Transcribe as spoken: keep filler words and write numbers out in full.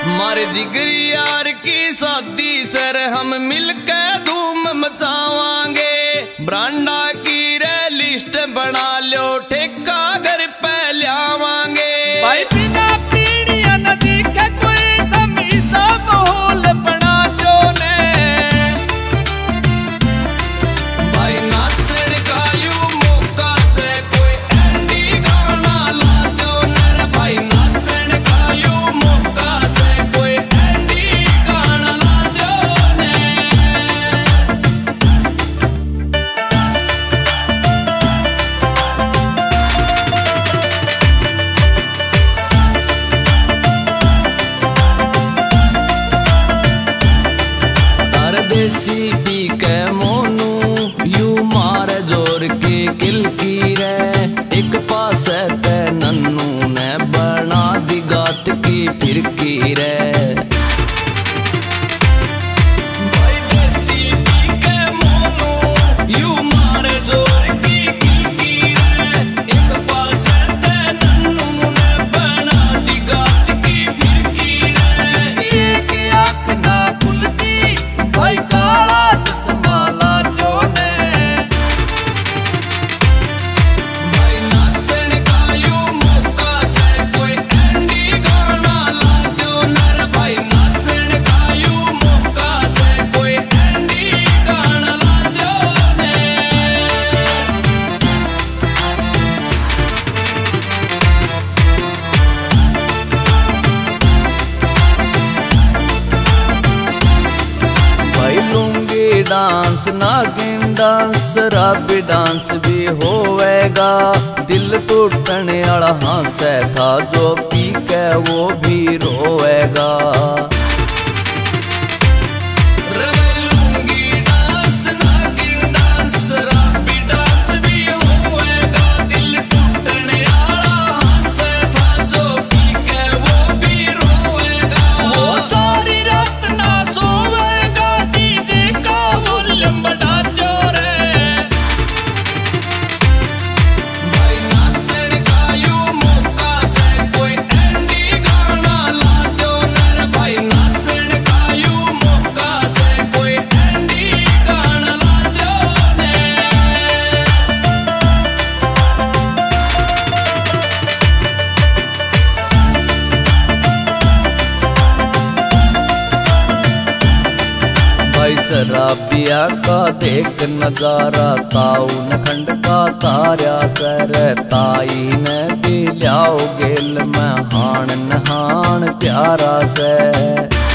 मारे जिगरी यार की शादी सर हम मिलकर धूम मचावांगे। ब्रांडा की रे लिस्ट बना लो ठेका घर पे ल्यावांगे। भाई बिना पीड़िया न दिखे कोई तमीज़ा माहौल बना जो ने। भाई नाचन का यू मौका से कोई एंडी गाना ला दो नर। भाई नाचन का यू मौका से कोई एंडी गाना ला दो ने। देसी पी के मोनू यू मार जोर के किल की रे। एक पास ते नन्नू ने बना दी गात की फिरकी रे। भाई देसी पी के मोनू यू मार जोर की किल की रे। एक पास ते नन्नू ने बना दी गात की फिरकी रे। एक आँख ना खुलती भाई काला चश्मा ला जो ने। भाई नाचन का यू मौका से कोई एंडी गाना ला दो नर। भाई नाचन का यू मौका से कोई एंडी गाना ला दो ने। भाई लुंगी डांस नागिन डांस राबी डांस भी होवेगा। दिल टूटने वाला हंसे था जो पी के वो भी रोएगा। लुंगी डांस नागिन डांस राबी डांस भी होवेगा। दिल टूटने वाला हंसे था जो पी के वो भी रोएगा। वो सारी रात ना सोएगा डीजे का वॉल्यूम बढ़ा जो रे। भाई नाचन का यू मौका से कोई एंडी गाना ला दो नर। भाई नाचन का यू मौका से कोई एंडी गाना ला दो ने। भाई शराबिया का देख नजारा ताऊ नखंड का तारा सर। ताई ने भी लियाओ गेल में हाण नहान प्यारा से।